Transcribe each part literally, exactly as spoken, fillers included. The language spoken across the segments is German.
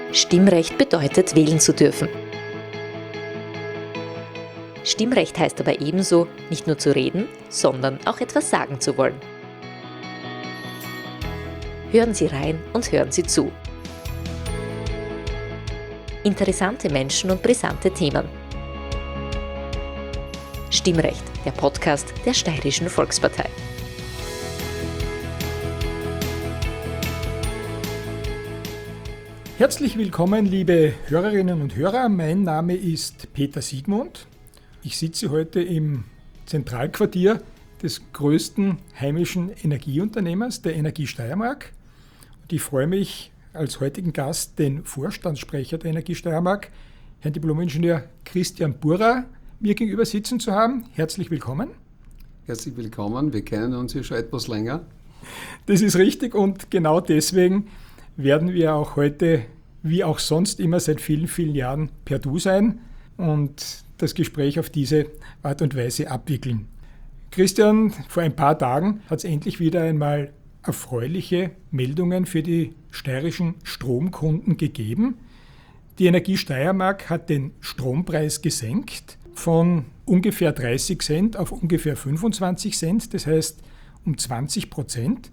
Stimmrecht bedeutet, wählen zu dürfen. Stimmrecht heißt aber ebenso, nicht nur zu reden, sondern auch etwas sagen zu wollen. Hören Sie rein und hören Sie zu. Interessante Menschen und brisante Themen. Stimmrecht, der Podcast der Steirischen Volkspartei. Herzlich willkommen, liebe Hörerinnen und Hörer. Mein Name ist Peter Siegmund. Ich sitze heute im Zentralquartier des größten heimischen Energieunternehmers, der Energie Steiermark. Und ich freue mich, als heutigen Gast den Vorstandssprecher der Energie Steiermark, Herrn Diplom-Ingenieur Christian Burrer, mir gegenüber sitzen zu haben. Herzlich willkommen. Herzlich willkommen. Wir kennen uns ja schon etwas länger. Das ist richtig und genau deswegen werden wir auch heute, wie auch sonst immer seit vielen, vielen Jahren, per Du sein und das Gespräch auf diese Art und Weise abwickeln. Christian, vor ein paar Tagen hat es endlich wieder einmal erfreuliche Meldungen für die steirischen Stromkunden gegeben. Die Energie Steiermark hat den Strompreis gesenkt von ungefähr dreißig Cent auf ungefähr fünfundzwanzig Cent, das heißt um zwanzig Prozent.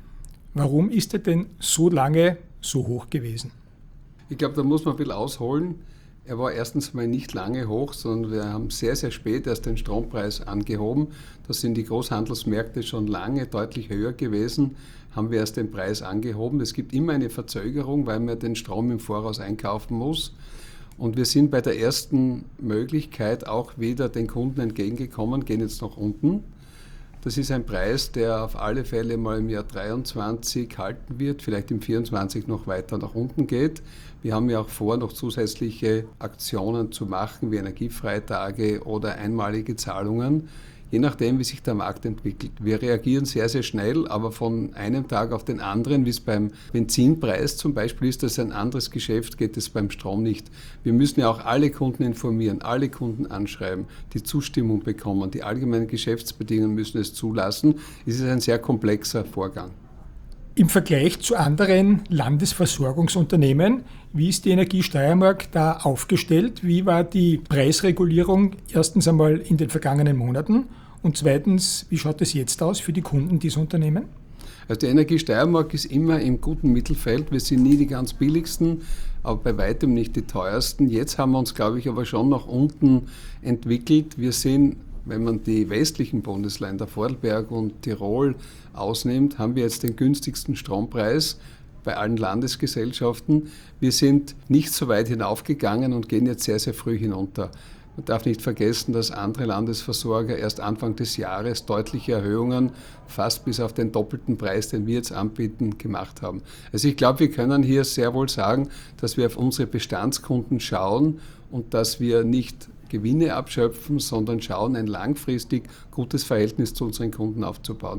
Warum ist er denn so lange so hoch gewesen? Ich glaube, da muss man ein bisschen ausholen. Er war erstens mal nicht lange hoch, sondern wir haben sehr, sehr spät erst den Strompreis angehoben. Da sind die Großhandelsmärkte schon lange deutlich höher gewesen, haben wir erst den Preis angehoben. Es gibt immer eine Verzögerung, weil man den Strom im Voraus einkaufen muss. Und wir sind bei der ersten Möglichkeit auch wieder den Kunden entgegengekommen, gehen jetzt nach unten. Das ist ein Preis, der auf alle Fälle mal im Jahr dreiundzwanzig halten wird, vielleicht im vierundzwanzig noch weiter nach unten geht. Wir haben ja auch vor, noch zusätzliche Aktionen zu machen, wie Energiefreitage oder einmalige Zahlungen, je nachdem, wie sich der Markt entwickelt. Wir reagieren sehr, sehr schnell, aber von einem Tag auf den anderen, wie es beim Benzinpreis zum Beispiel ist, das ist ein anderes Geschäft, geht es beim Strom nicht. Wir müssen ja auch alle Kunden informieren, alle Kunden anschreiben, die Zustimmung bekommen, die allgemeinen Geschäftsbedingungen müssen es zulassen. Es ist ein sehr komplexer Vorgang. Im Vergleich zu anderen Landesversorgungsunternehmen, wie ist die Energie Steiermark da aufgestellt? Wie war die Preisregulierung erstens einmal in den vergangenen Monaten und zweitens, wie schaut es jetzt aus für die Kunden dieser Unternehmen? Also die Energie Steiermark ist immer im guten Mittelfeld. Wir sind nie die ganz billigsten, aber bei weitem nicht die teuersten. Jetzt haben wir uns, glaube ich, aber schon nach unten entwickelt. Wir sind, wenn man die westlichen Bundesländer, Vorarlberg und Tirol ausnimmt, haben wir jetzt den günstigsten Strompreis bei allen Landesgesellschaften. Wir sind nicht so weit hinaufgegangen und gehen jetzt sehr, sehr früh hinunter. Man darf nicht vergessen, dass andere Landesversorger erst Anfang des Jahres deutliche Erhöhungen, fast bis auf den doppelten Preis, den wir jetzt anbieten, gemacht haben. Also ich glaube, wir können hier sehr wohl sagen, dass wir auf unsere Bestandskunden schauen und dass wir nicht Gewinne abschöpfen, sondern schauen, ein langfristig gutes Verhältnis zu unseren Kunden aufzubauen.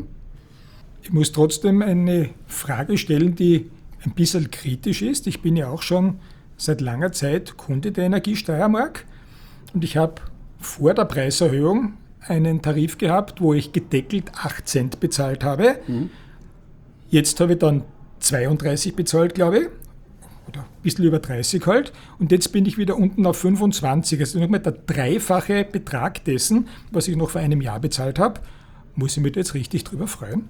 Ich muss trotzdem eine Frage stellen, die ein bisschen kritisch ist. Ich bin ja auch schon seit langer Zeit Kunde der Energie Steiermark und ich habe vor der Preiserhöhung einen Tarif gehabt, wo ich gedeckelt acht Cent bezahlt habe. Mhm. Jetzt habe ich dann zweiunddreißig bezahlt, glaube ich, oder ein bisschen über dreißig halt. Und jetzt bin ich wieder unten auf fünfundzwanzig. Also nochmal der dreifache Betrag dessen, was ich noch vor einem Jahr bezahlt habe. Muss ich mich da jetzt richtig drüber freuen?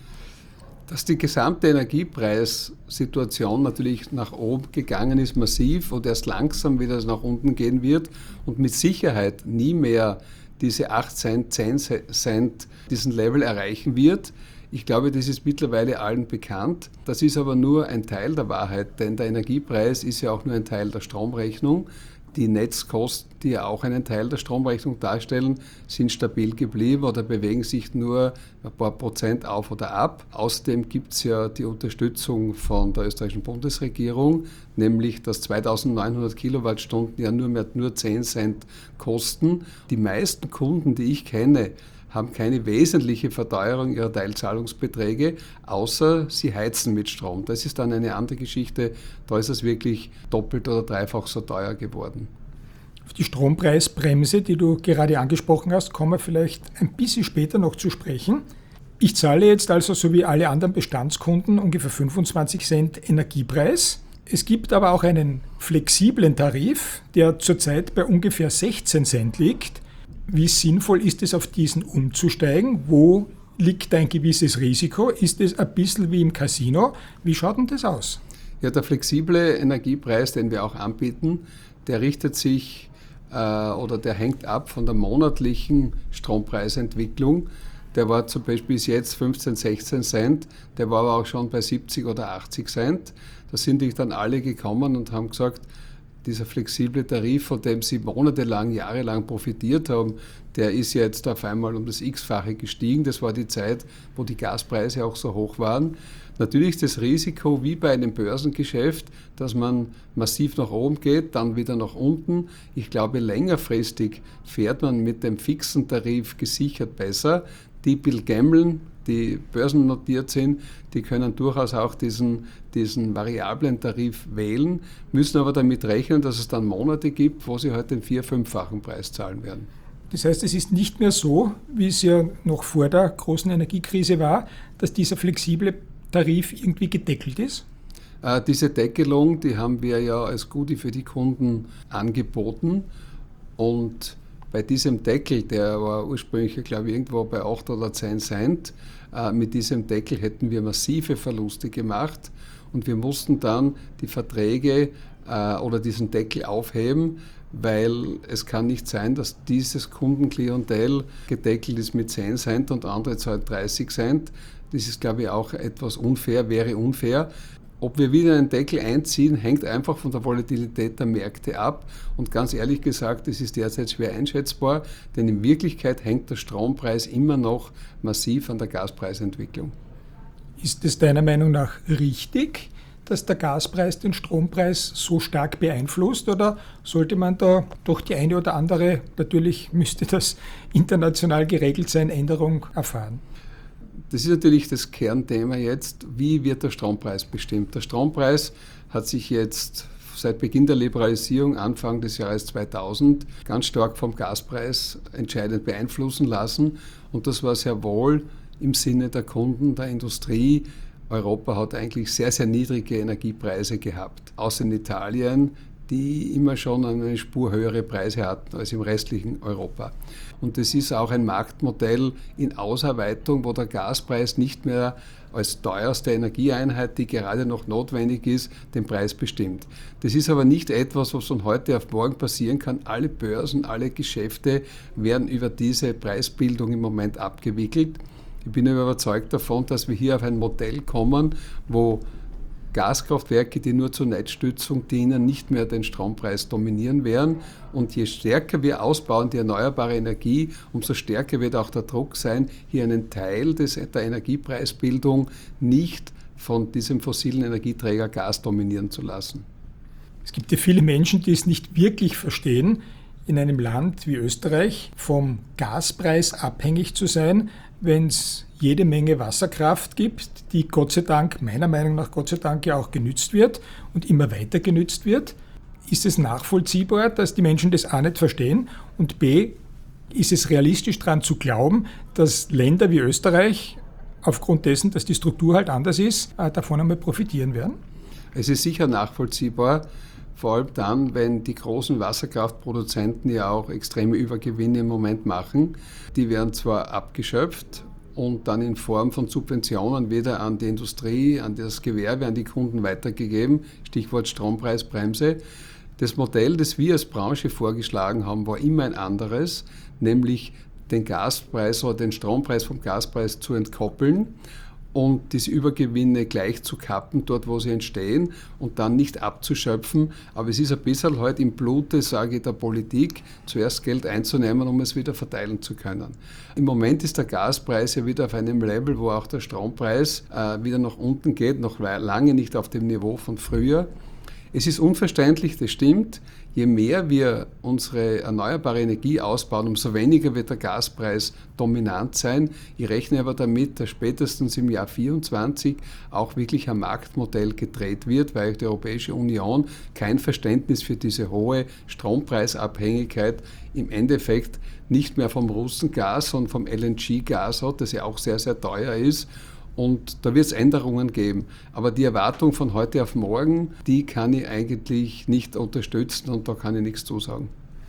Dass die gesamte Energiepreissituation natürlich nach oben gegangen ist, massiv und erst langsam wieder nach unten gehen wird und mit Sicherheit nie mehr diese acht Cent, zehn Cent diesen Level erreichen wird. Ich glaube, das ist mittlerweile allen bekannt. Das ist aber nur ein Teil der Wahrheit, denn der Energiepreis ist ja auch nur ein Teil der Stromrechnung. Die Netzkosten, die ja auch einen Teil der Stromrechnung darstellen, sind stabil geblieben oder bewegen sich nur ein paar Prozent auf oder ab. Außerdem gibt es ja die Unterstützung von der österreichischen Bundesregierung, nämlich dass zweitausendneunhundert Kilowattstunden ja nur mehr nur zehn Cent kosten. Die meisten Kunden, die ich kenne, haben keine wesentliche Verteuerung ihrer Teilzahlungsbeträge, außer sie heizen mit Strom. Das ist dann eine andere Geschichte, da ist es wirklich doppelt oder dreifach so teuer geworden. Auf die Strompreisbremse, die du gerade angesprochen hast, kommen wir vielleicht ein bisschen später noch zu sprechen. Ich zahle jetzt also, so wie alle anderen Bestandskunden, ungefähr fünfundzwanzig Cent Energiepreis. Es gibt aber auch einen flexiblen Tarif, der zurzeit bei ungefähr sechzehn Cent liegt. Wie sinnvoll ist es, auf diesen umzusteigen? Wo liegt ein gewisses Risiko? Ist es ein bisschen wie im Casino? Wie schaut denn das aus? Ja, der flexible Energiepreis, den wir auch anbieten, der richtet sich äh, oder der hängt ab von der monatlichen Strompreisentwicklung. Der war zum Beispiel bis jetzt fünfzehn, sechzehn Cent, der war aber auch schon bei siebzig oder achtzig Cent. Da sind die dann alle gekommen und haben gesagt, dieser flexible Tarif, von dem sie monatelang, jahrelang profitiert haben, der ist jetzt auf einmal um das X-fache gestiegen. Das war die Zeit, wo die Gaspreise auch so hoch waren. Natürlich ist das Risiko wie bei einem Börsengeschäft, dass man massiv nach oben geht, dann wieder nach unten. Ich glaube, längerfristig fährt man mit dem fixen Tarif gesichert besser. Die bisschen gamblen, die börsennotiert sind, die können durchaus auch diesen, diesen variablen Tarif wählen, müssen aber damit rechnen, dass es dann Monate gibt, wo sie halt den vier-, fünffachen Preis zahlen werden. Das heißt, es ist nicht mehr so, wie es ja noch vor der großen Energiekrise war, dass dieser flexible Tarif irgendwie gedeckelt ist? Äh, diese Deckelung, die haben wir ja als Goodie für die Kunden angeboten und bei diesem Deckel, der war ursprünglich, glaube ich, irgendwo bei acht oder zehn Cent, äh, mit diesem Deckel hätten wir massive Verluste gemacht und wir mussten dann die Verträge äh, oder diesen Deckel aufheben, weil es kann nicht sein, dass dieses Kundenklientel gedeckelt ist mit zehn Cent und andere zahlen dreißig Cent. Das ist, glaube ich, auch etwas unfair, wäre unfair. Ob wir wieder einen Deckel einziehen, hängt einfach von der Volatilität der Märkte ab. Und ganz ehrlich gesagt, das ist derzeit schwer einschätzbar, denn in Wirklichkeit hängt der Strompreis immer noch massiv an der Gaspreisentwicklung. Ist es deiner Meinung nach richtig, dass der Gaspreis den Strompreis so stark beeinflusst, oder sollte man da doch die eine oder andere, natürlich müsste das international geregelt sein, Änderung erfahren? Das ist natürlich das Kernthema jetzt. Wie wird der Strompreis bestimmt? Der Strompreis hat sich jetzt seit Beginn der Liberalisierung Anfang des Jahres zweitausend ganz stark vom Gaspreis entscheidend beeinflussen lassen. Und das war sehr wohl im Sinne der Kunden, der Industrie. Europa hat eigentlich sehr, sehr niedrige Energiepreise gehabt, außer in Italien, die immer schon eine Spur höhere Preise hatten als im restlichen Europa. Und das ist auch ein Marktmodell in Ausarbeitung, wo der Gaspreis nicht mehr als teuerste Energieeinheit, die gerade noch notwendig ist, den Preis bestimmt. Das ist aber nicht etwas, was von heute auf morgen passieren kann. Alle Börsen, alle Geschäfte werden über diese Preisbildung im Moment abgewickelt. Ich bin überzeugt davon, dass wir hier auf ein Modell kommen, wo Gaskraftwerke, die nur zur Netzstützung dienen, nicht mehr den Strompreis dominieren werden. Und je stärker wir ausbauen die erneuerbare Energie, umso stärker wird auch der Druck sein, hier einen Teil des, der Energiepreisbildung nicht von diesem fossilen Energieträger Gas dominieren zu lassen. Es gibt ja viele Menschen, die es nicht wirklich verstehen, in einem Land wie Österreich vom Gaspreis abhängig zu sein, wenn es jede Menge Wasserkraft gibt, die Gott sei Dank, meiner Meinung nach Gott sei Dank ja auch genützt wird und immer weiter genützt wird. Ist es nachvollziehbar, dass die Menschen das A nicht verstehen, und B, ist es realistisch daran zu glauben, dass Länder wie Österreich aufgrund dessen, dass die Struktur halt anders ist, davon einmal profitieren werden? Es ist sicher nachvollziehbar, vor allem dann, wenn die großen Wasserkraftproduzenten ja auch extreme Übergewinne im Moment machen. Die werden zwar abgeschöpft und dann in Form von Subventionen wieder an die Industrie, an das Gewerbe, an die Kunden weitergegeben. Stichwort Strompreisbremse. Das Modell, das wir als Branche vorgeschlagen haben, war immer ein anderes, nämlich den Gaspreis oder den Strompreis vom Gaspreis zu entkoppeln und diese Übergewinne gleich zu kappen, dort wo sie entstehen, und dann nicht abzuschöpfen. Aber es ist ein bisschen halt im Blute, sage ich, der Politik, zuerst Geld einzunehmen, um es wieder verteilen zu können. Im Moment ist der Gaspreis ja wieder auf einem Level, wo auch der Strompreis äh, wieder nach unten geht, noch lange nicht auf dem Niveau von früher. Es ist unverständlich, das stimmt. Je mehr wir unsere erneuerbare Energie ausbauen, umso weniger wird der Gaspreis dominant sein. Ich rechne aber damit, dass spätestens im Jahr vierundzwanzig auch wirklich ein Marktmodell gedreht wird, weil die Europäische Union kein Verständnis für diese hohe Strompreisabhängigkeit im Endeffekt nicht mehr vom Russengas, sondern vom L N G-Gas hat, das ja auch sehr, sehr teuer ist. und da wird es Änderungen geben. Aber die Erwartung von heute auf morgen, die kann ich eigentlich nicht unterstützen und da kann ich nichts zusagen.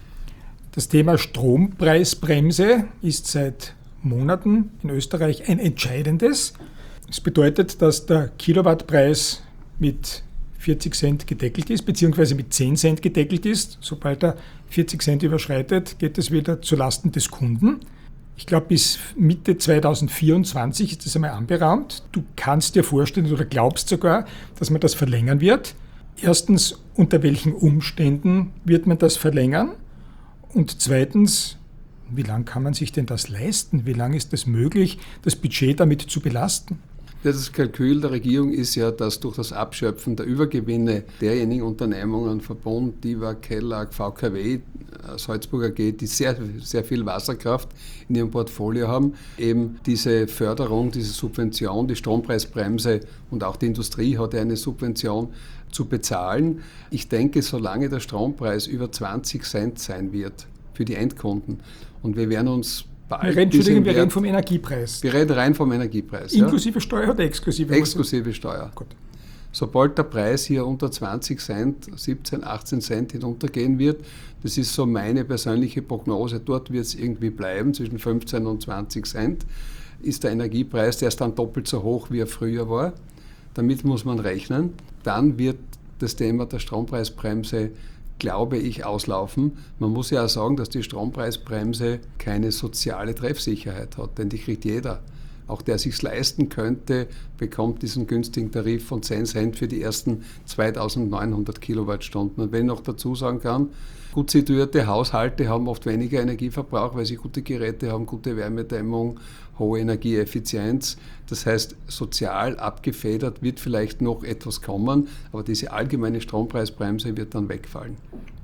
Das Thema Strompreisbremse ist seit Monaten in Österreich ein entscheidendes. Das bedeutet, dass der Kilowattpreis mit vierzig Cent gedeckelt ist, beziehungsweise mit zehn Cent gedeckelt ist. Sobald er vierzig Cent überschreitet, geht es wieder zulasten des Kunden. Ich glaube, bis Mitte zweitausendvierundzwanzig ist das einmal anberaumt. Du kannst dir vorstellen oder glaubst sogar, dass man das verlängern wird. Erstens, unter welchen Umständen wird man das verlängern? Und zweitens, wie lange kann man sich denn das leisten? Wie lange ist es möglich, das Budget damit zu belasten? Das Kalkül der Regierung ist ja, dass durch das Abschöpfen der Übergewinne derjenigen Unternehmungen, Verbund, DIVA, Kellag, V K W, Salzburg A G, die sehr, sehr viel Wasserkraft in ihrem Portfolio haben, eben diese Förderung, diese Subvention, die Strompreisbremse und auch die Industrie hat ja eine Subvention zu bezahlen. Ich denke, solange der Strompreis über zwanzig Cent sein wird für die Endkunden und wir werden uns Wir reden, Entschuldigung, wir reden vom Energiepreis. Wir reden rein vom Energiepreis. Inklusive ja? Steuer oder exklusive? Exklusive Steuer. Gut. Sobald der Preis hier unter zwanzig Cent, siebzehn, achtzehn Cent hinuntergehen wird, das ist so meine persönliche Prognose, dort wird es irgendwie bleiben, zwischen fünfzehn und zwanzig Cent ist der Energiepreis, der ist dann doppelt so hoch, wie er früher war. Damit muss man rechnen. Dann wird das Thema der Strompreisbremse, glaube ich, auslaufen. Man muss ja auch sagen, dass die Strompreisbremse keine soziale Treffsicherheit hat, denn die kriegt jeder. Auch der sich leisten könnte, bekommt diesen günstigen Tarif von zehn Cent für die ersten zweitausendneunhundert Kilowattstunden. Und wenn ich noch dazu sagen kann, gut situierte Haushalte haben oft weniger Energieverbrauch, weil sie gute Geräte haben, gute Wärmedämmung, hohe Energieeffizienz. Das heißt, sozial abgefedert wird vielleicht noch etwas kommen, aber diese allgemeine Strompreisbremse wird dann wegfallen.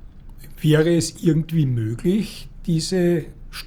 Wäre es irgendwie möglich, diese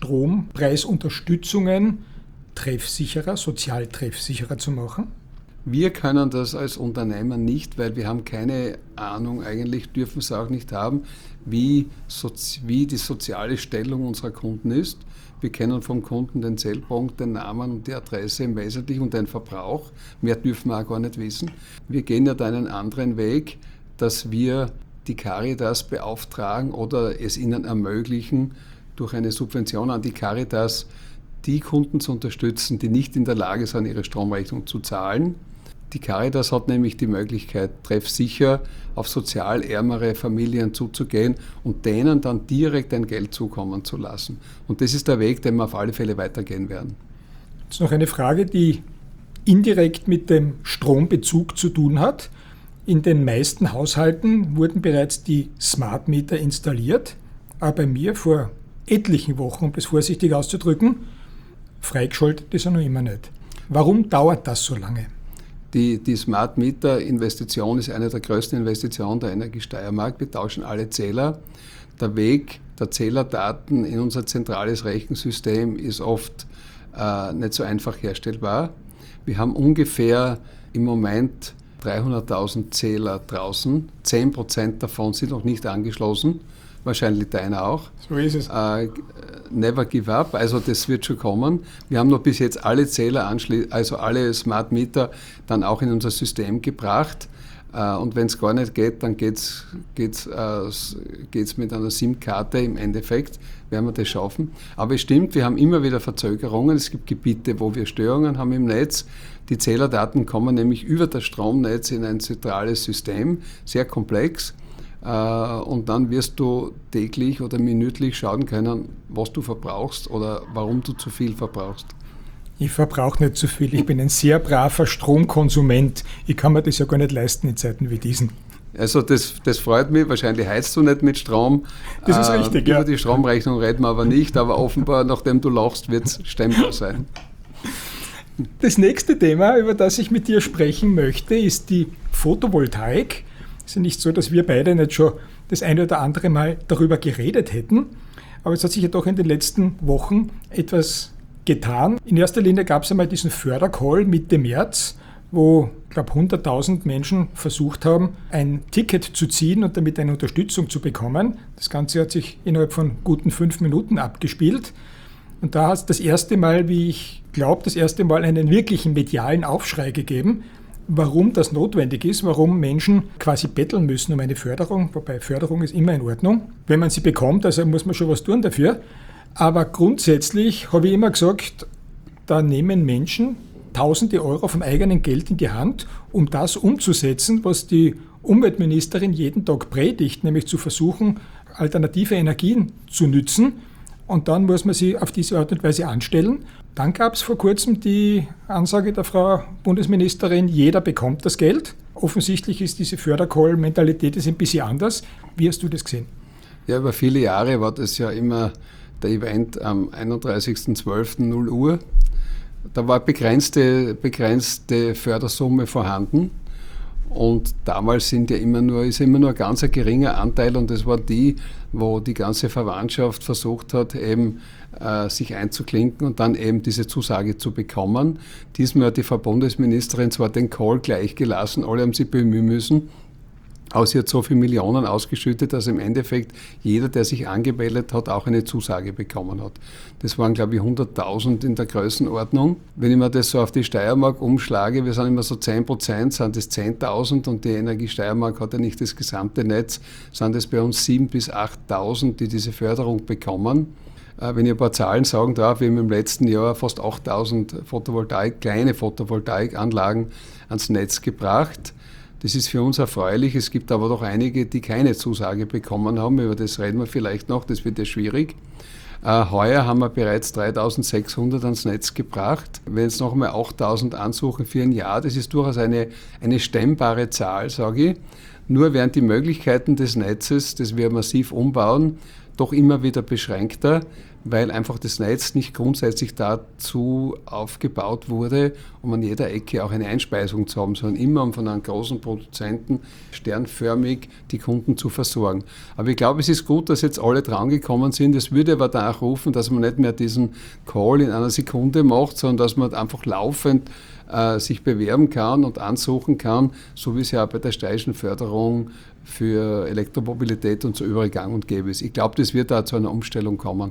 Strompreisunterstützungen treffsicherer, sozial treffsicherer zu machen? Wir können das als Unternehmer nicht, weil wir haben keine Ahnung, eigentlich dürfen es auch nicht haben, wie, sozi- wie die soziale Stellung unserer Kunden ist. Wir kennen vom Kunden den Zählpunkt, den Namen und die Adresse im Wesentlichen und den Verbrauch. Mehr dürfen wir auch gar nicht wissen. Wir gehen ja da einen anderen Weg, dass wir die Caritas beauftragen oder es ihnen ermöglichen, durch eine Subvention an die Caritas die Kunden zu unterstützen, die nicht in der Lage sind, ihre Stromrechnung zu zahlen. Die Caritas hat nämlich die Möglichkeit, treffsicher auf sozial ärmere Familien zuzugehen und denen dann direkt ein Geld zukommen zu lassen. Und das ist der Weg, den wir auf alle Fälle weitergehen werden. Jetzt noch eine Frage, die indirekt mit dem Strombezug zu tun hat. In den meisten Haushalten wurden bereits die Smart Meter installiert, aber bei mir vor etlichen Wochen, um es vorsichtig auszudrücken, freigeschaltet ist er noch immer nicht. Warum dauert das so lange? Die, die Smart Meter Investition ist eine der größten Investitionen der Energiesteiermark. Wir tauschen alle Zähler. Der Weg der Zählerdaten in unser zentrales Rechensystem ist oft äh, nicht so einfach herstellbar. Wir haben ungefähr im Moment dreihunderttausend Zähler draußen. zehn Prozent davon sind noch nicht angeschlossen. Wahrscheinlich deiner auch. So ist es. Äh, never give up, also das wird schon kommen. Wir haben noch bis jetzt alle Zähler, anschli- also alle Smart Meter dann auch in unser System gebracht. Äh, und wenn es gar nicht geht, dann geht es geht's, äh, geht's mit einer SIM-Karte im Endeffekt, werden wir das schaffen. Aber es stimmt, wir haben immer wieder Verzögerungen. Es gibt Gebiete, wo wir Störungen haben im Netz. Die Zählerdaten kommen nämlich über das Stromnetz in ein zentrales System, sehr komplex. Und dann wirst du täglich oder minütlich schauen können, was du verbrauchst oder warum du zu viel verbrauchst. Ich verbrauche nicht zu viel. Ich bin ein sehr braver Stromkonsument. Ich kann mir das ja gar nicht leisten in Zeiten wie diesen. Also das, das freut mich. Wahrscheinlich heizt du nicht mit Strom. Das ist richtig, äh, ja. Über die Stromrechnung reden wir aber nicht, aber offenbar, nachdem du lachst, wird es stemmbar sein. Das nächste Thema, über das ich mit dir sprechen möchte, ist die Photovoltaik. Es ist ja nicht so, dass wir beide nicht schon das eine oder andere Mal darüber geredet hätten. Aber es hat sich ja doch in den letzten Wochen etwas getan. In erster Linie gab es einmal diesen Fördercall Mitte März, wo, ich glaube, hunderttausend Menschen versucht haben, ein Ticket zu ziehen und damit eine Unterstützung zu bekommen. Das Ganze hat sich innerhalb von guten fünf Minuten abgespielt. Und da hat es das erste Mal, wie ich glaube, das erste Mal einen wirklichen medialen Aufschrei gegeben, warum das notwendig ist, warum Menschen quasi betteln müssen um eine Förderung, wobei Förderung ist immer in Ordnung. Wenn man sie bekommt, also muss man schon was tun dafür. Aber grundsätzlich habe ich immer gesagt, da nehmen Menschen tausende Euro vom eigenen Geld in die Hand, um das umzusetzen, was die Umweltministerin jeden Tag predigt, nämlich zu versuchen, alternative Energien zu nützen. Und dann muss man sie auf diese Art und Weise anstellen. Dann gab es vor kurzem die Ansage der Frau Bundesministerin, jeder bekommt das Geld. Offensichtlich ist diese Fördercall-Mentalität ein bisschen anders. Wie hast du das gesehen? Ja, über viele Jahre war das ja immer der Event am einunddreißigsten zwölften null Uhr. Da war begrenzte, begrenzte Fördersumme vorhanden. Und damals sind ja immer nur, ist immer nur ein ganz ein geringer Anteil, und das war die, wo die ganze Verwandtschaft versucht hat, eben äh, sich einzuklinken und dann eben diese Zusage zu bekommen. Diesmal hat die Frau Bundesministerin zwar den Call gleich gelassen, alle haben sich bemühen müssen, aber sie hat so viele Millionen ausgeschüttet, dass im Endeffekt jeder, der sich angemeldet hat, auch eine Zusage bekommen hat. Das waren, glaube ich, hunderttausend in der Größenordnung. Wenn ich mir das so auf die Steiermark umschlage, wir sind immer so zehn Prozent, sind das zehntausend, und die Energie Steiermark hat ja nicht das gesamte Netz, sind es bei uns siebentausend bis achttausend, die diese Förderung bekommen. Wenn ich ein paar Zahlen sagen darf, wir haben im letzten Jahr fast achttausend Photovoltaik, kleine Photovoltaikanlagen ans Netz gebracht. Das ist für uns erfreulich. Es gibt aber doch einige, die keine Zusage bekommen haben. Über das reden wir vielleicht noch, das wird ja schwierig. Äh, heuer haben wir bereits dreitausendsechshundert ans Netz gebracht. Wenn jetzt noch einmal achttausend ansuchen für ein Jahr, das ist durchaus eine, eine stemmbare Zahl, sage ich. Nur werden die Möglichkeiten des Netzes, das wir massiv umbauen, doch immer wieder beschränkter, weil einfach das Netz nicht grundsätzlich dazu aufgebaut wurde, um an jeder Ecke auch eine Einspeisung zu haben, sondern immer um von einem großen Produzenten sternförmig die Kunden zu versorgen. Aber ich glaube, es ist gut, dass jetzt alle drangekommen sind. Es würde aber danach rufen, dass man nicht mehr diesen Call in einer Sekunde macht, sondern dass man einfach laufend äh, sich bewerben kann und ansuchen kann, so wie es ja auch bei der steirischen Förderung für Elektromobilität und so überall gang und gäbe ist. Ich glaube, das wird da zu einer Umstellung kommen.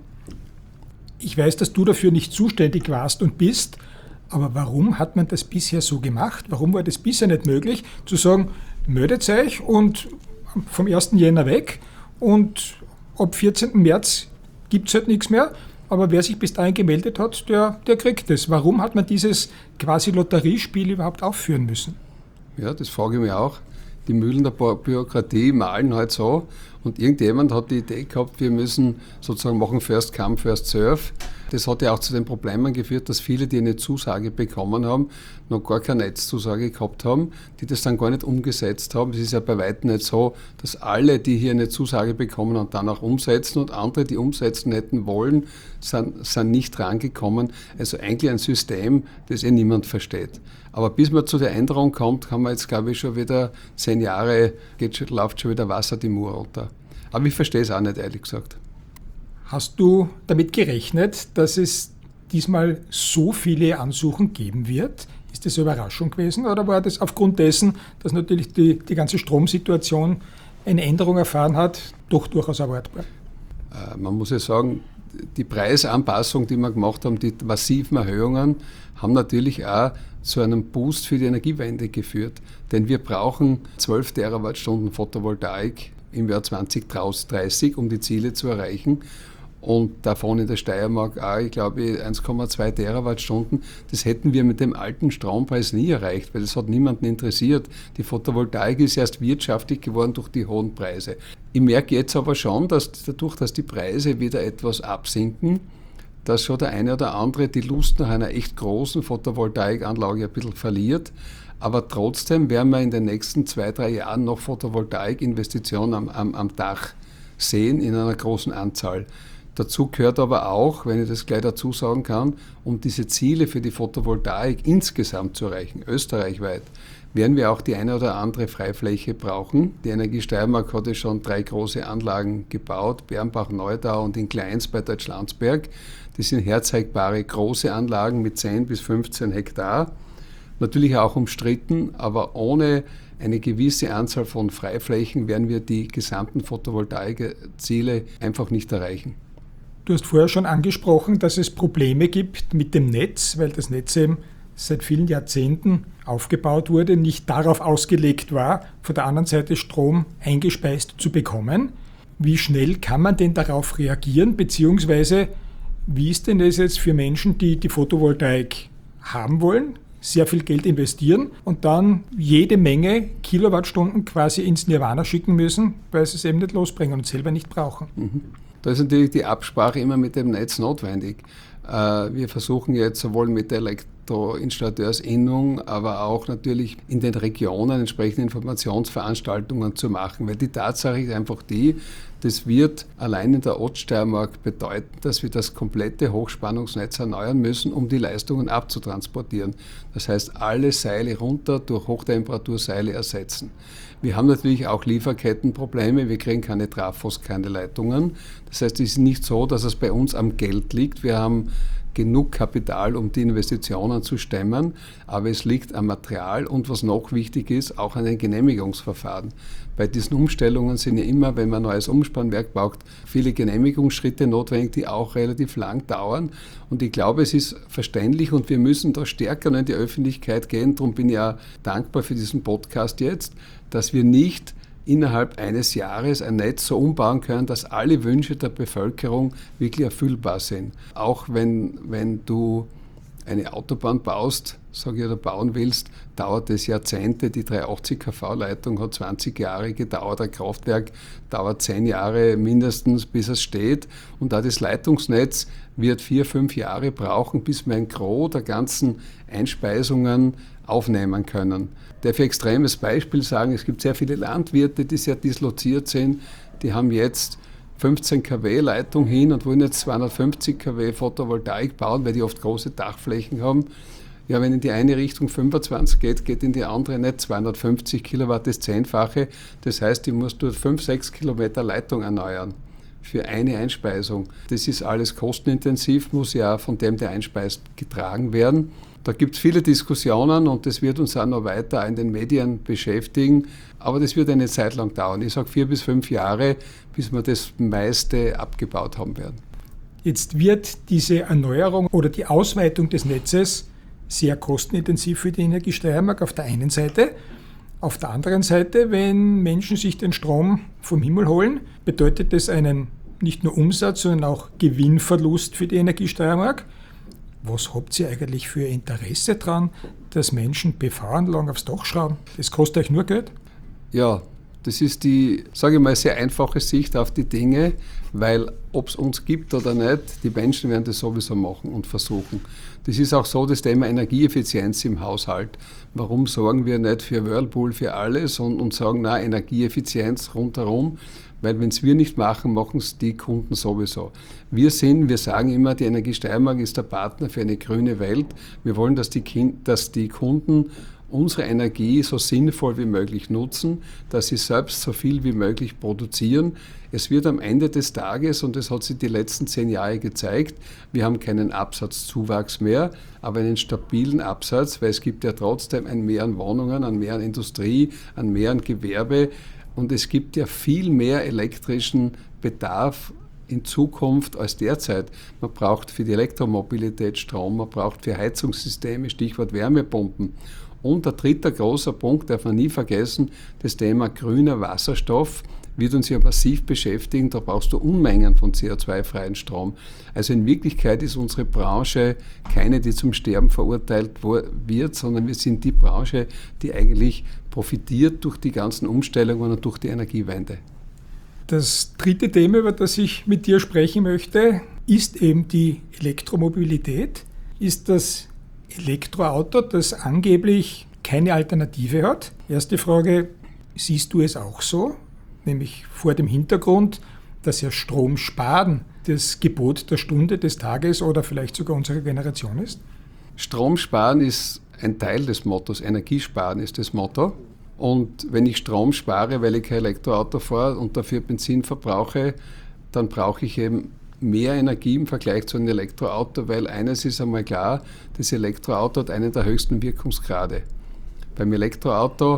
Ich weiß, dass du dafür nicht zuständig warst und bist, aber warum hat man das bisher so gemacht? Warum war das bisher nicht möglich, zu sagen, meldet euch und vom ersten Jänner weg und ab vierzehnten März gibt es halt nichts mehr, aber wer sich bis dahin gemeldet hat, der, der kriegt es. Warum hat man dieses quasi Lotteriespiel überhaupt aufführen müssen? Ja, das frage ich mich auch. Die Mühlen der Bürokratie mahlen halt so, und irgendjemand hat die Idee gehabt, wir müssen sozusagen machen First Come, First Serve. Das hat ja auch zu den Problemen geführt, dass viele, die eine Zusage bekommen haben, noch gar keine Netzzusage gehabt haben, die das dann gar nicht umgesetzt haben. Es ist ja bei weitem nicht so, dass alle, die hier eine Zusage bekommen und dann auch umsetzen, und andere, die umsetzen hätten wollen, sind, sind nicht rangekommen. Also eigentlich ein System, das eh niemand versteht. Aber bis man zu der Änderung kommt, haben wir jetzt, glaube ich, schon wieder zehn Jahre, geht schon, läuft schon wieder Wasser die Mur runter. Aber ich verstehe es auch nicht, ehrlich gesagt. Hast du damit gerechnet, dass es diesmal so viele Ansuchen geben wird? Ist das eine Überraschung gewesen, oder war das aufgrund dessen, dass natürlich die, die ganze Stromsituation eine Änderung erfahren hat, doch durchaus erwartbar? Äh, man muss ja sagen, die Preisanpassung, die wir gemacht haben, die massiven Erhöhungen, haben natürlich auch zu einem Boost für die Energiewende geführt. Denn wir brauchen zwölf Terawattstunden Photovoltaik im Jahr zwanzig dreißig, um die Ziele zu erreichen. Und davon in der Steiermark auch, ich glaube, eins Komma zwei Terawattstunden. Das hätten wir mit dem alten Strompreis nie erreicht, weil das hat niemanden interessiert. Die Photovoltaik ist erst wirtschaftlich geworden durch die hohen Preise. Ich merke jetzt aber schon, dass dadurch, dass die Preise wieder etwas absinken, dass schon der eine oder andere die Lust nach einer echt großen Photovoltaikanlage ein bisschen verliert. Aber trotzdem werden wir in den nächsten zwei, drei Jahren noch Photovoltaikinvestitionen am, am, am Dach sehen in einer großen Anzahl. Dazu gehört aber auch, wenn ich das gleich dazu sagen kann, um diese Ziele für die Photovoltaik insgesamt zu erreichen, österreichweit, werden wir auch die eine oder andere Freifläche brauchen. Die Energie Steiermark hat ja schon drei große Anlagen gebaut, Bernbach, Neudau und in Kleins bei Deutschlandsberg. Das sind herzeigbare große Anlagen mit zehn bis fünfzehn Hektar. Natürlich auch umstritten, aber ohne eine gewisse Anzahl von Freiflächen werden wir die gesamten Photovoltaikziele einfach nicht erreichen. Du hast vorher schon angesprochen, dass es Probleme gibt mit dem Netz, weil das Netz eben seit vielen Jahrzehnten aufgebaut wurde, nicht darauf ausgelegt war, von der anderen Seite Strom eingespeist zu bekommen. Wie schnell kann man denn darauf reagieren, beziehungsweise wie ist denn das jetzt für Menschen, die die Photovoltaik haben wollen, sehr viel Geld investieren und dann jede Menge Kilowattstunden quasi ins Nirvana schicken müssen, weil sie es eben nicht losbringen und selber nicht brauchen? Mhm. Da ist natürlich die Absprache immer mit dem Netz notwendig. Wir versuchen jetzt sowohl mit der ElektroinstallateursInnung, aber auch natürlich in den Regionen entsprechende Informationsveranstaltungen zu machen, weil die Tatsache ist einfach die, das wird allein in der Oststeiermark bedeuten, dass wir das komplette Hochspannungsnetz erneuern müssen, um die Leistungen abzutransportieren. Das heißt, alle Seile runter durch Hochtemperaturseile ersetzen. Wir haben natürlich auch Lieferkettenprobleme, wir kriegen keine Trafos, keine Leitungen. Das heißt, es ist nicht so, dass es bei uns am Geld liegt. Wir haben genug Kapital, um die Investitionen zu stemmen, aber es liegt am Material und was noch wichtig ist, auch an den Genehmigungsverfahren. Bei diesen Umstellungen sind ja immer, wenn man ein neues Umspannwerk baut, viele Genehmigungsschritte notwendig, die auch relativ lang dauern. Und ich glaube, es ist verständlich und wir müssen da stärker in die Öffentlichkeit gehen. Darum bin ich ja dankbar für diesen Podcast jetzt, dass wir nicht innerhalb eines Jahres ein Netz so umbauen können, dass alle Wünsche der Bevölkerung wirklich erfüllbar sind. Auch wenn, wenn du eine Autobahn baust, sage ich, oder bauen willst, dauert es Jahrzehnte. Die dreihundertachtzig kV-Leitung hat zwanzig Jahre gedauert, ein Kraftwerk dauert zehn Jahre mindestens, bis es steht. Und da das Leitungsnetz wird vier, fünf Jahre brauchen, bis wir ein Gros der ganzen Einspeisungen aufnehmen können. Ich darf ein extremes Beispiel sagen, es gibt sehr viele Landwirte, die sehr disloziert sind, die haben jetzt fünfzehn Kilowatt Leitung hin und wollen jetzt zweihundertfünfzig Kilowatt Photovoltaik bauen, weil die oft große Dachflächen haben. Ja, wenn in die eine Richtung fünfundzwanzig geht, geht in die andere nicht zweihundertfünfzig Kilowatt, das Zehnfache. Das heißt, ich muss dort fünf, sechs Kilometer Leitung erneuern für eine Einspeisung. Das ist alles kostenintensiv, muss ja von dem, der einspeist, getragen werden. Da gibt es viele Diskussionen und das wird uns auch noch weiter in den Medien beschäftigen. Aber das wird eine Zeit lang dauern. Ich sage vier bis fünf Jahre, bis wir das meiste abgebaut haben werden. Jetzt wird diese Erneuerung oder die Ausweitung des Netzes sehr kostenintensiv für die Energie Steiermark auf der einen Seite. Auf der anderen Seite, wenn Menschen sich den Strom vom Himmel holen, bedeutet das einen nicht nur Umsatz, sondern auch Gewinnverlust für die Energie Steiermark. Was habt ihr eigentlich für Interesse daran, dass Menschen P V-Anlagen aufs Dach schrauben? Das kostet euch nur Geld? Ja, das ist die, sage ich mal, sehr einfache Sicht auf die Dinge, weil ob es uns gibt oder nicht, die Menschen werden das sowieso machen und versuchen. Das ist auch so das Thema Energieeffizienz im Haushalt. Warum sorgen wir nicht für Whirlpool, für alles und, und sagen, na, Energieeffizienz rundherum? Weil wenn es wir nicht machen, machen es die Kunden sowieso. Wir sind, wir sagen immer, die Energie Steiermark ist der Partner für eine grüne Welt. Wir wollen, dass die, kind, dass die Kunden unsere Energie so sinnvoll wie möglich nutzen, dass sie selbst so viel wie möglich produzieren. Es wird am Ende des Tages, und das hat sich die letzten zehn Jahre gezeigt, wir haben keinen Absatzzuwachs mehr, aber einen stabilen Absatz, weil es gibt ja trotzdem ein Mehr an Wohnungen, ein Mehr an Industrie, ein Mehr an Gewerbe. Und es gibt ja viel mehr elektrischen Bedarf in Zukunft als derzeit. Man braucht für die Elektromobilität Strom, man braucht für Heizungssysteme, Stichwort Wärmepumpen. Und der dritte große Punkt, darf man nie vergessen, das Thema grüner Wasserstoff wird uns ja massiv beschäftigen. Da brauchst du Unmengen von C O zwei freien Strom. Also in Wirklichkeit ist unsere Branche keine, die zum Sterben verurteilt wird, sondern wir sind die Branche, die eigentlich profitiert durch die ganzen Umstellungen und durch die Energiewende. Das dritte Thema, über das ich mit dir sprechen möchte, ist eben die Elektromobilität. Ist das Elektroauto, das angeblich keine Alternative hat? Erste Frage, siehst du es auch so? Nämlich vor dem Hintergrund, dass ja Strom sparen das Gebot der Stunde, des Tages oder vielleicht sogar unserer Generation ist? Strom sparen ist ein Teil des Mottos, Energiesparen ist das Motto. Und wenn ich Strom spare, weil ich kein Elektroauto fahre und dafür Benzin verbrauche, dann brauche ich eben mehr Energie im Vergleich zu einem Elektroauto, weil eines ist einmal klar, das Elektroauto hat einen der höchsten Wirkungsgrade. Beim Elektroauto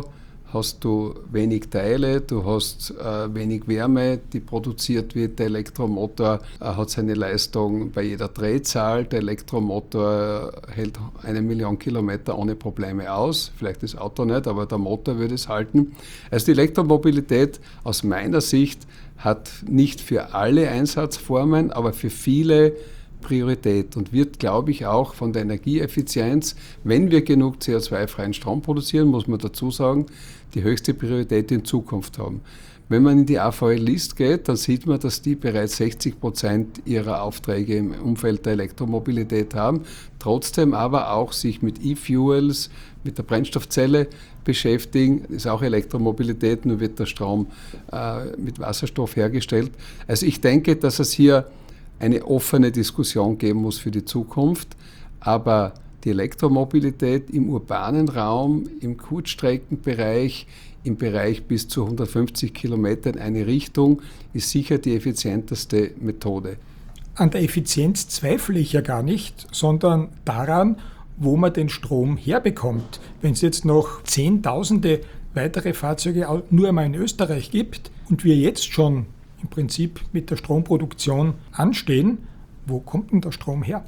hast du wenig Teile, du hast äh, wenig Wärme, die produziert wird. Der Elektromotor äh, hat seine Leistung bei jeder Drehzahl. Der Elektromotor hält eine Million Kilometer ohne Probleme aus. Vielleicht das Auto nicht, aber der Motor würde es halten. Also die Elektromobilität aus meiner Sicht hat nicht für alle Einsatzformen, aber für viele Priorität und wird, glaube ich, auch von der Energieeffizienz, wenn wir genug C O zwei freien Strom produzieren, muss man dazu sagen, die höchste Priorität in Zukunft haben. Wenn man in die A V L-List geht, dann sieht man, dass die bereits sechzig Prozent ihrer Aufträge im Umfeld der Elektromobilität haben, trotzdem aber auch sich mit E-Fuels, mit der Brennstoffzelle beschäftigen. Das ist auch Elektromobilität, nur wird der Strom äh, mit Wasserstoff hergestellt. Also ich denke, dass es hier eine offene Diskussion geben muss für die Zukunft, aber die Elektromobilität im urbanen Raum, im Kurzstreckenbereich, im Bereich bis zu hundertfünfzig Kilometer in eine Richtung, ist sicher die effizienteste Methode. An der Effizienz zweifle ich ja gar nicht, sondern daran, wo man den Strom herbekommt. Wenn es jetzt noch Zehntausende weitere Fahrzeuge nur einmal in Österreich gibt und wir jetzt schon im Prinzip mit der Stromproduktion anstehen, wo kommt denn der Strom her?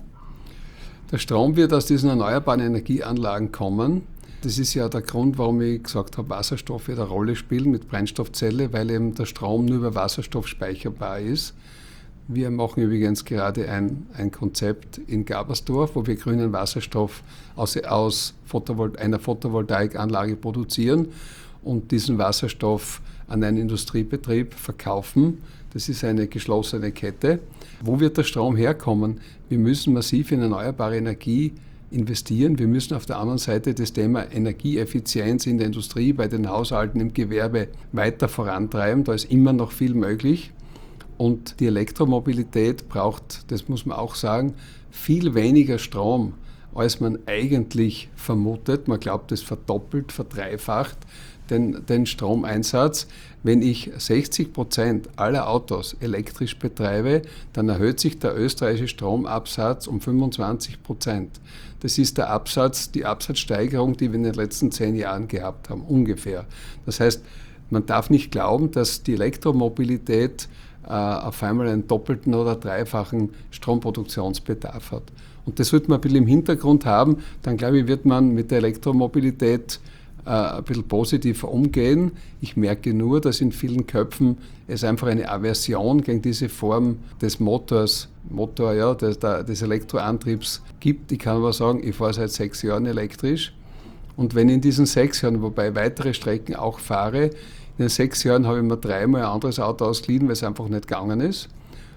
Der Strom wird aus diesen erneuerbaren Energieanlagen kommen. Das ist ja der Grund, warum ich gesagt habe, Wasserstoff wird eine Rolle spielen mit Brennstoffzelle, weil eben der Strom nur über Wasserstoff speicherbar ist. Wir machen übrigens gerade ein, ein Konzept in Gabersdorf, wo wir grünen Wasserstoff aus, aus Photovol- einer Photovoltaikanlage produzieren und diesen Wasserstoff an einen Industriebetrieb verkaufen. Das ist eine geschlossene Kette. Wo wird der Strom herkommen? Wir müssen massiv in erneuerbare Energie investieren. Wir müssen auf der anderen Seite das Thema Energieeffizienz in der Industrie, bei den Haushalten, im Gewerbe weiter vorantreiben. Da ist immer noch viel möglich. Und die Elektromobilität braucht, das muss man auch sagen, viel weniger Strom, als man eigentlich vermutet. Man glaubt, es verdoppelt, verdreifacht den, den Stromeinsatz. Wenn ich sechzig Prozent aller Autos elektrisch betreibe, dann erhöht sich der österreichische Stromabsatz um fünfundzwanzig Prozent. Das ist der Absatz, die Absatzsteigerung, die wir in den letzten zehn Jahren gehabt haben, ungefähr. Das heißt, man darf nicht glauben, dass die Elektromobilität äh, auf einmal einen doppelten oder dreifachen Stromproduktionsbedarf hat. Und das sollte man ein bisschen im Hintergrund haben, dann glaube ich, wird man mit der Elektromobilität äh, ein bisschen positiver umgehen. Ich merke nur, dass in vielen Köpfen es einfach eine Aversion gegen diese Form des Motors, Motor, ja, des, des Elektroantriebs gibt. Ich kann aber sagen, ich fahre seit sechs Jahren elektrisch. Und wenn in diesen sechs Jahren, wobei weitere Strecken auch fahre, in den sechs Jahren habe ich mir dreimal ein anderes Auto ausgeliehen, weil es einfach nicht gegangen ist.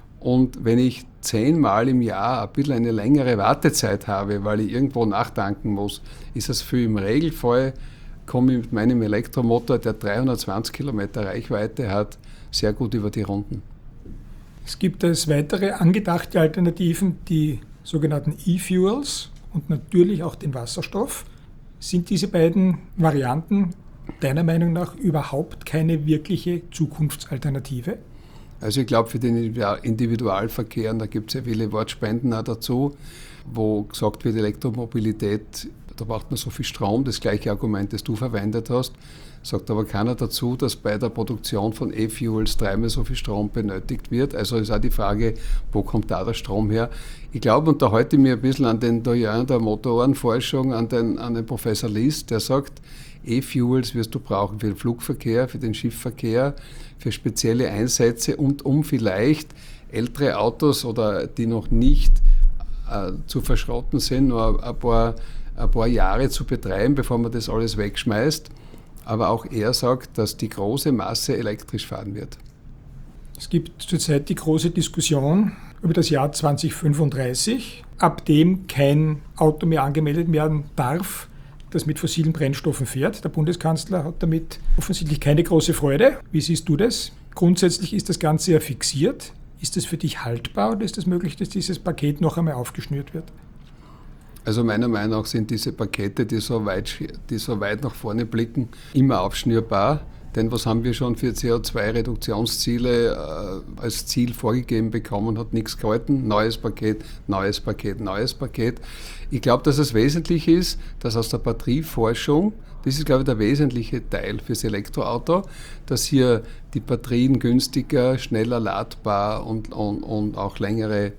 Und wenn ich zehnmal im Jahr ein bisschen eine längere Wartezeit habe, weil ich irgendwo nachtanken muss, ist es für im Regelfall, komme ich mit meinem Elektromotor, der dreihundertzwanzig Kilometer Reichweite hat, sehr gut über die Runden. Es gibt als weitere angedachte Alternativen die sogenannten E-Fuels und natürlich auch den Wasserstoff. Sind diese beiden Varianten deiner Meinung nach überhaupt keine wirkliche Zukunftsalternative? Also ich glaube, für den Individualverkehr, und da gibt es ja viele Wortspenden auch dazu, wo gesagt wird, Elektromobilität, da braucht man so viel Strom, das gleiche Argument, das du verwendet hast, sagt aber keiner dazu, dass bei der Produktion von E-Fuels dreimal so viel Strom benötigt wird. Also ist auch die Frage, wo kommt da der Strom her? Ich glaube, und da halte ich mir ein bisschen an den Doyen der Motorenforschung, an den, an den Professor List, der sagt, E-Fuels wirst du brauchen für den Flugverkehr, für den Schiffverkehr, für spezielle Einsätze und um vielleicht ältere Autos oder die noch nicht äh, zu verschrotten sind, nur ein paar, ein paar Jahre zu betreiben, bevor man das alles wegschmeißt. Aber auch er sagt, dass die große Masse elektrisch fahren wird. Es gibt zurzeit die große Diskussion über das Jahr zweitausendfünfunddreißig, ab dem kein Auto mehr angemeldet werden darf, das mit fossilen Brennstoffen fährt. Der Bundeskanzler hat damit offensichtlich keine große Freude. Wie siehst du das? Grundsätzlich ist das Ganze ja fixiert. Ist es für dich haltbar oder ist es möglich, dass dieses Paket noch einmal aufgeschnürt wird? Also meiner Meinung nach sind diese Pakete, die so weit, die so weit nach vorne blicken, immer aufschnürbar. Denn was haben wir schon für C O zwei Reduktionsziele äh, als Ziel vorgegeben bekommen, hat nichts gehalten. Neues Paket, neues Paket, neues Paket. Ich glaube, dass es wesentlich ist, dass aus der Batterieforschung, das ist, glaube ich, der wesentliche Teil fürs Elektroauto, dass hier die Batterien günstiger, schneller ladbar und, und, und auch längere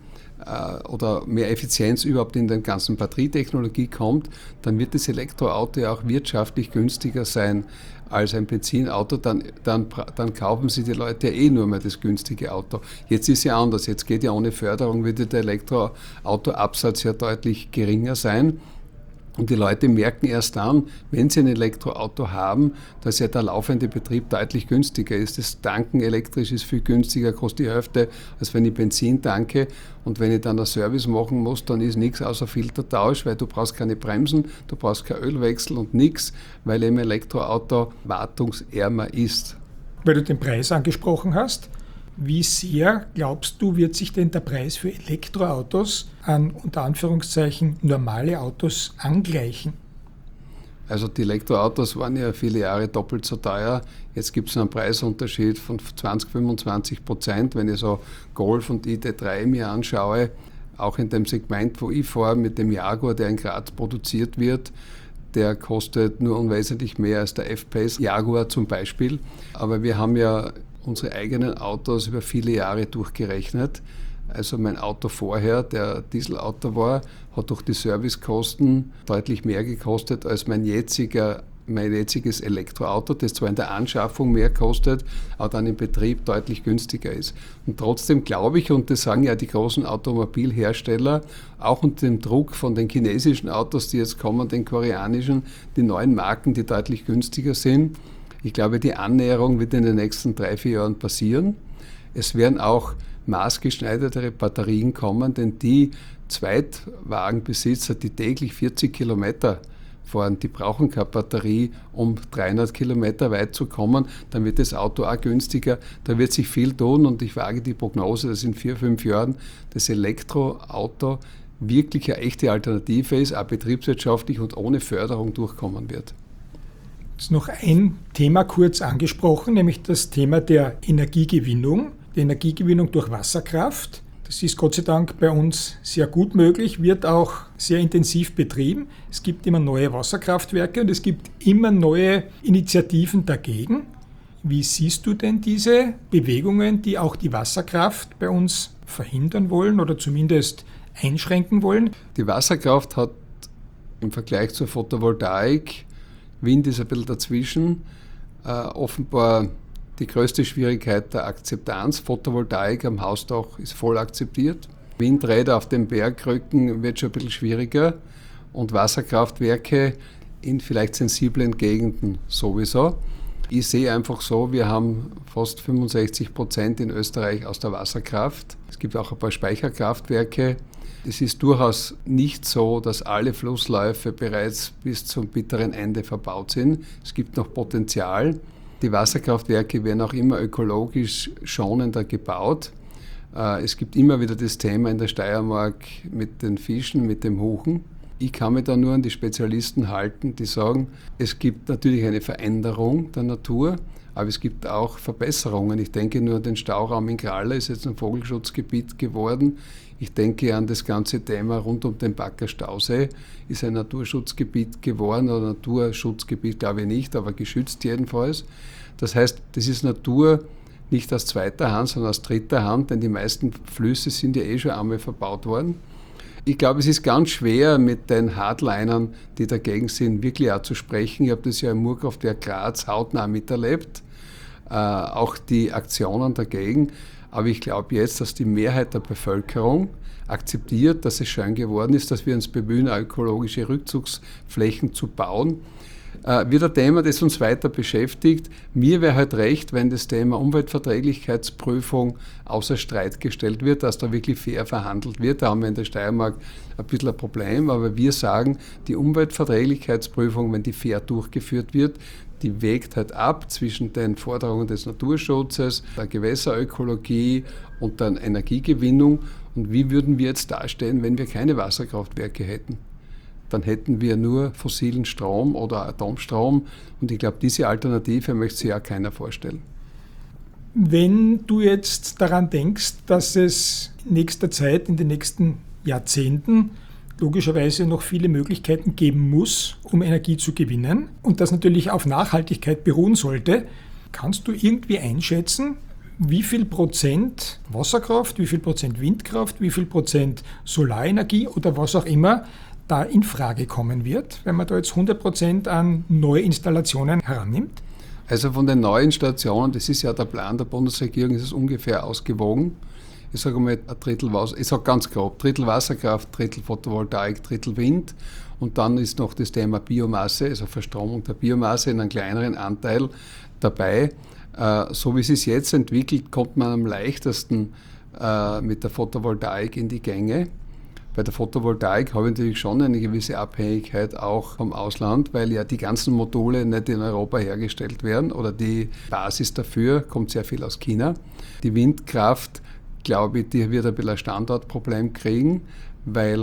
oder mehr Effizienz überhaupt in der ganzen Batterietechnologie kommt, dann wird das Elektroauto ja auch wirtschaftlich günstiger sein als ein Benzinauto, dann, dann, dann kaufen sich die Leute ja eh nur mehr das günstige Auto. Jetzt ist ja anders, jetzt geht ja ohne Förderung, würde der Elektroautoabsatz ja deutlich geringer sein. Und die Leute merken erst dann, wenn sie ein Elektroauto haben, dass ja der laufende Betrieb deutlich günstiger ist. Das Tanken elektrisch ist viel günstiger, kostet die Hälfte, als wenn ich Benzin tanke. Und wenn ich dann einen Service machen muss, dann ist nichts außer Filtertausch, weil du brauchst keine Bremsen, du brauchst keinen Ölwechsel und nichts, weil eben Elektroauto wartungsärmer ist. Weil du den Preis angesprochen hast, wie sehr, glaubst du, wird sich denn der Preis für Elektroautos an unter Anführungszeichen normale Autos angleichen? Also die Elektroautos waren ja viele Jahre doppelt so teuer. Jetzt gibt es einen Preisunterschied von zwanzig, fünfundzwanzig Prozent. Wenn ich so Golf und I D drei mir anschaue, auch in dem Segment, wo ich fahre, mit dem Jaguar, der in Graz produziert wird, der kostet nur unwesentlich mehr als der F-Pace Jaguar zum Beispiel. Aber wir haben ja unsere eigenen Autos über viele Jahre durchgerechnet. Also mein Auto vorher, der Dieselauto war, hat durch die Servicekosten deutlich mehr gekostet als mein jetziger, mein jetziges Elektroauto, das zwar in der Anschaffung mehr kostet, aber dann im Betrieb deutlich günstiger ist. Und trotzdem glaube ich, und das sagen ja die großen Automobilhersteller, auch unter dem Druck von den chinesischen Autos, die jetzt kommen, den koreanischen, die neuen Marken, die deutlich günstiger sind, ich glaube, die Annäherung wird in den nächsten drei, vier Jahren passieren. Es werden auch maßgeschneidertere Batterien kommen, denn die Zweitwagenbesitzer, die täglich vierzig Kilometer fahren, die brauchen keine Batterie, um dreihundert Kilometer weit zu kommen. Dann wird das Auto auch günstiger. Da wird sich viel tun und ich wage die Prognose, dass in vier, fünf Jahren das Elektroauto wirklich eine echte Alternative ist, auch betriebswirtschaftlich und ohne Förderung durchkommen wird. Jetzt noch ein Thema kurz angesprochen, nämlich das Thema der Energiegewinnung. Die Energiegewinnung durch Wasserkraft. Das ist Gott sei Dank bei uns sehr gut möglich, wird auch sehr intensiv betrieben. Es gibt immer neue Wasserkraftwerke und es gibt immer neue Initiativen dagegen. Wie siehst du denn diese Bewegungen, die auch die Wasserkraft bei uns verhindern wollen oder zumindest einschränken wollen? Die Wasserkraft hat im Vergleich zur Photovoltaik, Wind ist ein bisschen dazwischen, äh, offenbar die größte Schwierigkeit der Akzeptanz. Photovoltaik am Hausdach ist voll akzeptiert. Windräder auf den Bergrücken wird schon ein bisschen schwieriger und Wasserkraftwerke in vielleicht sensiblen Gegenden sowieso. Ich sehe einfach so, wir haben fast fünfundsechzig Prozent in Österreich aus der Wasserkraft. Es gibt auch ein paar Speicherkraftwerke. Es ist durchaus nicht so, dass alle Flussläufe bereits bis zum bitteren Ende verbaut sind. Es gibt noch Potenzial. Die Wasserkraftwerke werden auch immer ökologisch schonender gebaut. Es gibt immer wieder das Thema in der Steiermark mit den Fischen, mit dem Huchen. Ich kann mich da nur an die Spezialisten halten, die sagen, es gibt natürlich eine Veränderung der Natur, aber es gibt auch Verbesserungen. Ich denke nur an den Stauraum in Kralla, ist jetzt ein Vogelschutzgebiet geworden. Ich denke an das ganze Thema rund um den Backer Stausee, ist ein Naturschutzgebiet geworden, oder Naturschutzgebiet glaube ich nicht, aber geschützt jedenfalls. Das heißt, das ist Natur nicht aus zweiter Hand, sondern aus dritter Hand, denn die meisten Flüsse sind ja eh schon einmal verbaut worden. Ich glaube, es ist ganz schwer, mit den Hardlinern, die dagegen sind, wirklich auch zu sprechen. Ich habe das ja im Murkraftwerk Graz hautnah miterlebt, äh, auch die Aktionen dagegen. Aber ich glaube jetzt, dass die Mehrheit der Bevölkerung akzeptiert, dass es schön geworden ist, dass wir uns bemühen, ökologische Rückzugsflächen zu bauen. Äh, wird ein Thema, das uns weiter beschäftigt. Mir wäre halt recht, wenn das Thema Umweltverträglichkeitsprüfung außer Streit gestellt wird, dass da wirklich fair verhandelt wird. Da haben wir in der Steiermark ein bisschen ein Problem, aber wir sagen, die Umweltverträglichkeitsprüfung, wenn die fair durchgeführt wird, die wägt halt ab zwischen den Forderungen des Naturschutzes, der Gewässerökologie und der Energiegewinnung. Und wie würden wir jetzt dastehen, wenn wir keine Wasserkraftwerke hätten? dann hätten wir nur fossilen Strom oder Atomstrom. Und ich glaube, diese Alternative möchte sich ja keiner vorstellen. Wenn du jetzt daran denkst, dass es in nächster Zeit, in den nächsten Jahrzehnten, logischerweise noch viele Möglichkeiten geben muss, um Energie zu gewinnen und das natürlich auf Nachhaltigkeit beruhen sollte, kannst du irgendwie einschätzen, wie viel Prozent Wasserkraft, wie viel Prozent Windkraft, wie viel Prozent Solarenergie oder was auch immer da in Frage kommen wird, wenn man da jetzt hundert Prozent an Neuinstallationen herannimmt? Also von den neuen Stationen, das ist ja der Plan der Bundesregierung, ist es ungefähr ausgewogen. Ich sage mal ein Drittel Wasser, ich sage ganz grob, Drittel Wasserkraft, Drittel Photovoltaik, Drittel Wind. Und dann ist noch das Thema Biomasse, also Verstromung der Biomasse in einem kleineren Anteil dabei. Äh, so wie es sich jetzt entwickelt, kommt man am leichtesten äh, mit der Photovoltaik in die Gänge. Bei der Photovoltaik habe ich natürlich schon eine gewisse Abhängigkeit auch vom Ausland, weil ja die ganzen Module nicht in Europa hergestellt werden oder die Basis dafür kommt sehr viel aus China. Die Windkraft, glaube ich, die wird ein bisschen ein Standortproblem kriegen, weil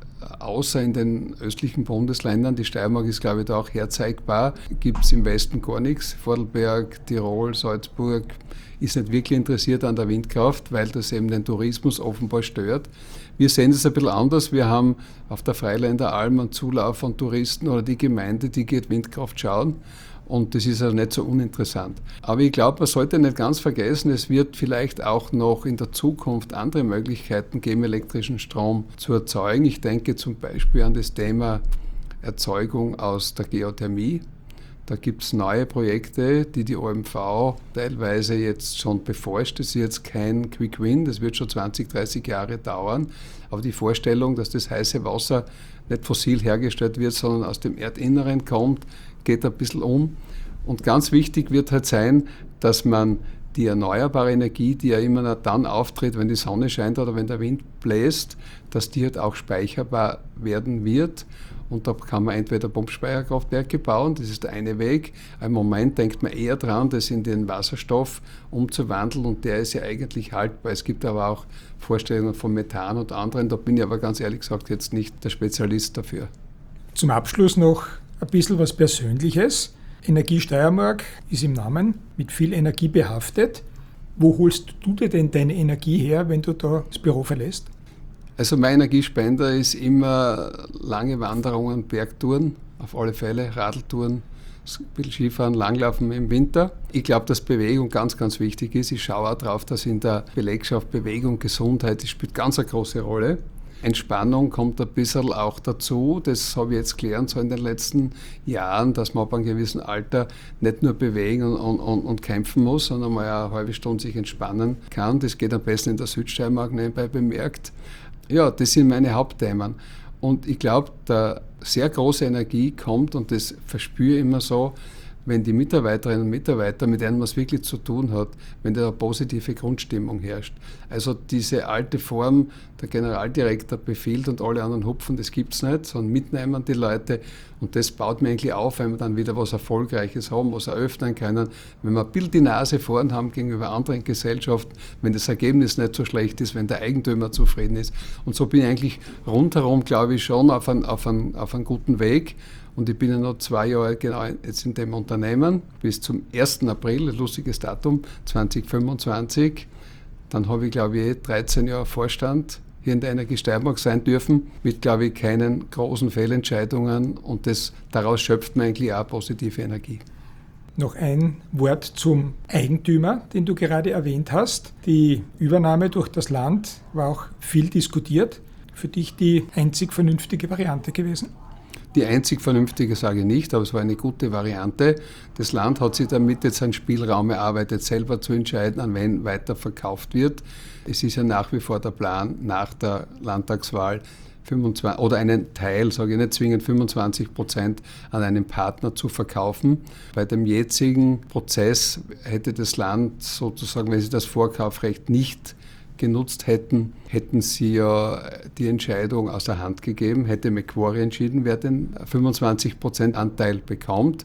außer in den östlichen Bundesländern, die Steiermark ist, glaube ich, da auch herzeigbar, gibt es im Westen gar nichts. Vorarlberg, Tirol, Salzburg ist nicht wirklich interessiert an der Windkraft, weil das eben den Tourismus offenbar stört. Wir sehen es ein bisschen anders. Wir haben auf der Freiländer Alm einen Zulauf von Touristen oder die Gemeinde, die geht Windkraft schauen. Und das ist also nicht so uninteressant. Aber ich glaube, man sollte nicht ganz vergessen, es wird vielleicht auch noch in der Zukunft andere Möglichkeiten geben, elektrischen Strom zu erzeugen. Ich denke zum Beispiel an das Thema Erzeugung aus der Geothermie. Da gibt es neue Projekte, die die O M V teilweise jetzt schon beforscht. Das ist jetzt kein Quick Win, das wird schon zwanzig, dreißig Jahre dauern. Aber die Vorstellung, dass das heiße Wasser nicht fossil hergestellt wird, sondern aus dem Erdinneren kommt, geht ein bisschen um. Und ganz wichtig wird halt sein, dass man die erneuerbare Energie, die ja immer dann auftritt, wenn die Sonne scheint oder wenn der Wind bläst, dass die halt auch speicherbar werden wird. Und da kann man entweder Pumpspeicherkraftwerke bauen, das ist der eine Weg. Im Moment denkt man eher dran, das in den Wasserstoff umzuwandeln und der ist ja eigentlich haltbar. Es gibt aber auch Vorstellungen von Methan und anderen, da bin ich aber ganz ehrlich gesagt jetzt nicht der Spezialist dafür. Zum Abschluss noch ein bisschen was Persönliches. Energie Steiermark ist im Namen mit viel Energie behaftet. Wo holst du dir denn deine Energie her, wenn du da das Büro verlässt? Also mein Energiespender ist immer lange Wanderungen, Bergtouren, auf alle Fälle, Radltouren, ein bisschen Skifahren, Langlaufen im Winter. Ich glaube, dass Bewegung ganz, ganz wichtig ist. Ich schaue auch darauf, dass in der Belegschaft Bewegung, Gesundheit, das spielt ganz eine große Rolle. Entspannung kommt ein bisschen auch dazu. Das habe ich jetzt gelernt so in den letzten Jahren, dass man ab einem gewissen Alter nicht nur bewegen und, und, und kämpfen muss, sondern mal eine halbe Stunde sich entspannen kann. Das geht am besten in der Südsteiermark nebenbei bemerkt. Ja, das sind meine Hauptthemen. Und ich glaube, da sehr große Energie kommt, und das verspüre ich immer so, wenn die Mitarbeiterinnen und Mitarbeiter, mit denen man es wirklich zu tun hat, wenn da eine positive Grundstimmung herrscht. Also diese alte Form, der Generaldirektor befiehlt und alle anderen hupfen, das gibt es nicht, sondern mitnehmen die Leute, und das baut mir eigentlich auf, wenn wir dann wieder was Erfolgreiches haben, was eröffnen können, wenn wir ein bisschen die Nase vorn haben gegenüber anderen Gesellschaften, wenn das Ergebnis nicht so schlecht ist, wenn der Eigentümer zufrieden ist. Und so bin ich eigentlich rundherum, glaube ich, schon auf einen, auf einen, auf einen guten Weg. Und ich bin ja noch zwei Jahre genau jetzt in dem Unternehmen, bis zum ersten April, ein lustiges Datum, zwanzig fünfundzwanzig. Dann habe ich, glaube ich, dreizehn Jahre Vorstand hier in der Energie Steiermark sein dürfen, mit, glaube ich, keinen großen Fehlentscheidungen. Und das, daraus schöpft man eigentlich auch positive Energie. Noch ein Wort zum Eigentümer, den du gerade erwähnt hast. Die Übernahme durch das Land war auch viel diskutiert. Für dich die einzig vernünftige Variante gewesen? Die einzig vernünftige sage ich nicht, aber es war eine gute Variante. Das Land hat sich damit jetzt einen Spielraum erarbeitet, selber zu entscheiden, an wen weiter verkauft wird. Es ist ja nach wie vor der Plan, nach der Landtagswahl fünfundzwanzig oder einen Teil, sage ich nicht zwingend fünfundzwanzig Prozent an einen Partner zu verkaufen. Bei dem jetzigen Prozess hätte das Land sozusagen, wenn sie das Vorkaufsrecht nicht genutzt hätten, hätten sie ja die Entscheidung aus der Hand gegeben, hätte Macquarie entschieden, wer den fünfundzwanzig Prozent Anteil bekommt.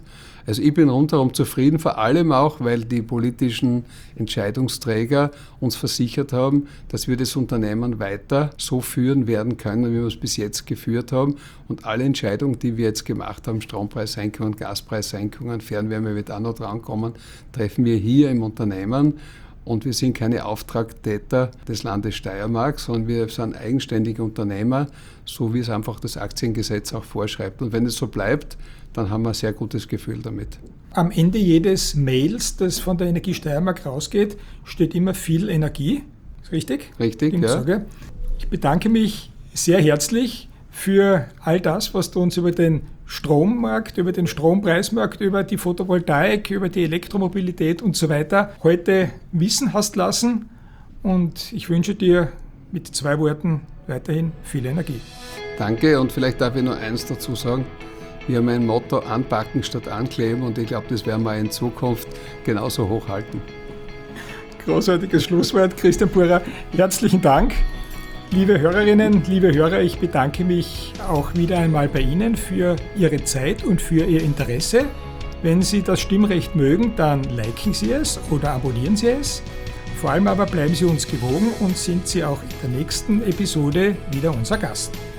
Also ich bin rundherum zufrieden, vor allem auch, weil die politischen Entscheidungsträger uns versichert haben, dass wir das Unternehmen weiter so führen werden können, wie wir es bis jetzt geführt haben. Und alle Entscheidungen, die wir jetzt gemacht haben, Strompreissenkungen, Gaspreissenkungen, Fernwärme wird auch noch drankommen, treffen wir hier im Unternehmen. Und wir sind keine Auftragtäter des Landes Steiermark, sondern wir sind eigenständige Unternehmer, so wie es einfach das Aktiengesetz auch vorschreibt. Und wenn es so bleibt, dann haben wir ein sehr gutes Gefühl damit. Am Ende jedes Mails, das von der Energie Steiermark rausgeht, steht immer viel Energie. Ist richtig? Richtig, ja. Sage. Ich bedanke mich sehr herzlich für all das, was du uns über den Strommarkt, über den Strompreismarkt, über die Photovoltaik, über die Elektromobilität und so weiter heute wissen hast lassen. Und ich wünsche dir mit zwei Worten weiterhin viel Energie. Danke, und vielleicht darf ich noch eins dazu sagen. Wir haben ein Motto: anpacken statt ankleben, und ich glaube, das werden wir in Zukunft genauso hochhalten. Großartiges Schlusswort, Christian Purer. Herzlichen Dank. Liebe Hörerinnen, liebe Hörer, ich bedanke mich auch wieder einmal bei Ihnen für Ihre Zeit und für Ihr Interesse. Wenn Sie das Stimmrecht mögen, dann liken Sie es oder abonnieren Sie es. Vor allem aber bleiben Sie uns gewogen und sind Sie auch in der nächsten Episode wieder unser Gast.